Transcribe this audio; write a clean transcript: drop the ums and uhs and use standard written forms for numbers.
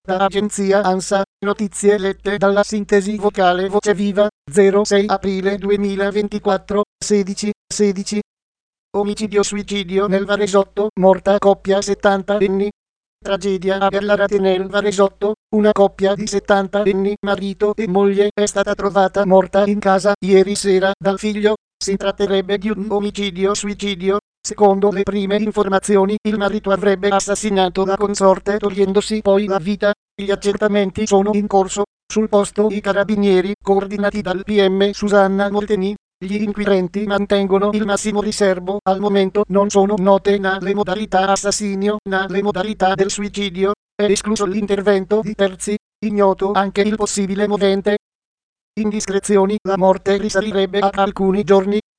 Da agenzia ANSA, notizie lette dalla sintesi vocale Voce Viva, 06 aprile 2024, 16:16. Omicidio-suicidio nel Varesotto, morta coppia 70 anni. Tragedia a Gallarate nel Varesotto, una coppia di 70 anni, marito e moglie, è stata trovata morta in casa ieri sera dal figlio. Si tratterebbe di un omicidio-suicidio. Secondo le prime informazioni, il marito avrebbe assassinato la consorte togliendosi poi la vita. Gli accertamenti sono in corso. Sul posto i carabinieri, coordinati dal PM Susanna Molteni. Gli inquirenti mantengono il massimo riservo. Al momento non sono note le modalità assassinio, le modalità del suicidio. È escluso l'intervento di terzi. Ignoto anche il possibile movente. Indiscrezioni. La morte risalirebbe a alcuni giorni.